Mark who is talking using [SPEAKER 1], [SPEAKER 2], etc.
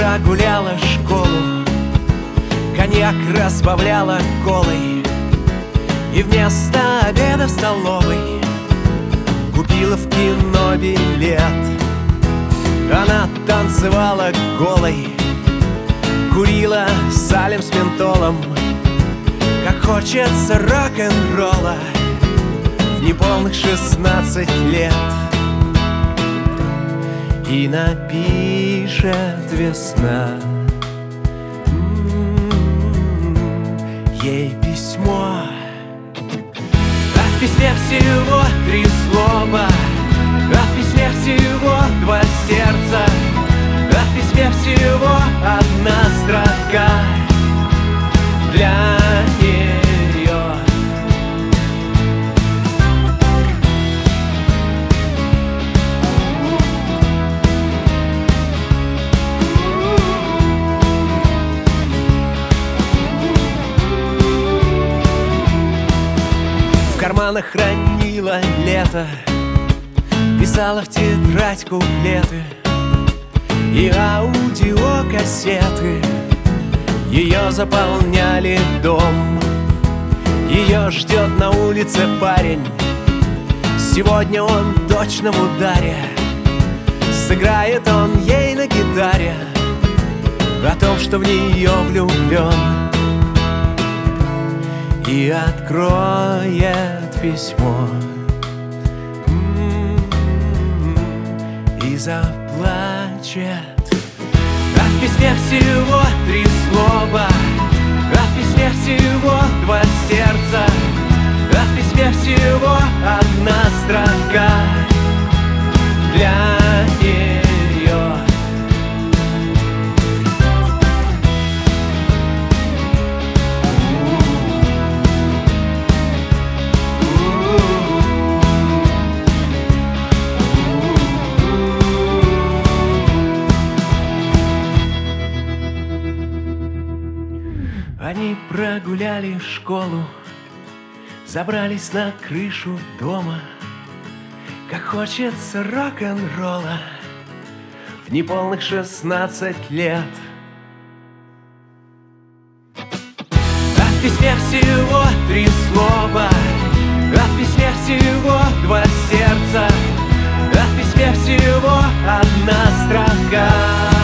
[SPEAKER 1] прогуляла школу, коньяк разбавляла колой, и вместо обеда в столовой купила в кино билет. Она танцевала голой, курила салем с ментолом, как хочется рок-н-ролла в неполных 16 лет. И напишет весна ей письмо. А в письме всего 3 слова, а в письме всего 2 сердца, а в письме всего 1 строка для нее. В карманах хранила лето, писала в тетрадь куплеты и аудиокассеты. Ее заполняли дом. Ее ждет на улице парень. Сегодня он точно в ударе. Сыграет он ей на гитаре о том, что в нее влюблен, и откроет письмо и заплачет. А в письме всего 3 слова, а в письме всего 2 сердца, а в письме всего 1 строка для нее. Они прогуляли школу, забрались на крышу дома, как хочется рок-н-ролла в неполных 16 лет. А в письме всего 3 слова, а в письме всего 2 сердца, а в письме всего 1 строка